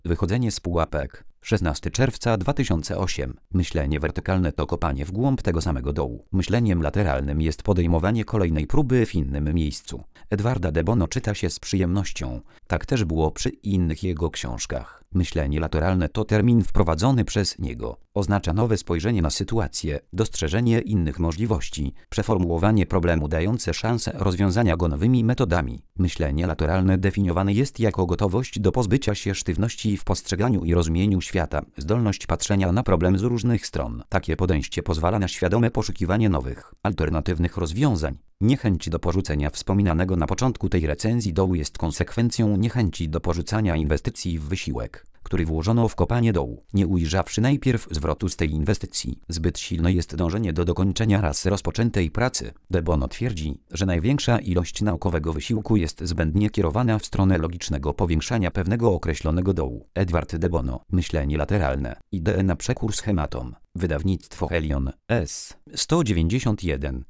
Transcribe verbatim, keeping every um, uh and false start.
Wychodzenie z pułapek. szesnastego czerwca dwa tysiące ósmego. Myślenie wertykalne to kopanie w głąb tego samego dołu. Myśleniem lateralnym jest podejmowanie kolejnej próby w innym miejscu. Edwarda de Bono czyta się z przyjemnością. Tak też było przy innych jego książkach. Myślenie lateralne to termin wprowadzony przez niego. Oznacza nowe spojrzenie na sytuację, dostrzeżenie innych możliwości, przeformułowanie problemu dające szansę rozwiązania go nowymi metodami. Myślenie lateralne definiowane jest jako gotowość do pozbycia się sztywności w postrzeganiu i rozumieniu świata, zdolność patrzenia na problem z różnych stron. Takie podejście pozwala na świadome poszukiwanie nowych, alternatywnych rozwiązań. Niechęć do porzucenia wspominanego na początku tej recenzji dołu jest konsekwencją niechęci do porzucania inwestycji w wysiłek, który włożono w kopanie dołu, nie ujrzawszy najpierw zwrotu z tej inwestycji. Zbyt silne jest dążenie do dokończenia raz rozpoczętej pracy. De Bono twierdzi, że największa ilość naukowego wysiłku jest zbędnie kierowana w stronę logicznego powiększania pewnego określonego dołu. Edward de Bono. Myślenie lateralne. Idee na przekór schematom. Wydawnictwo Helion. S. sto dziewięćdziesiąt jeden.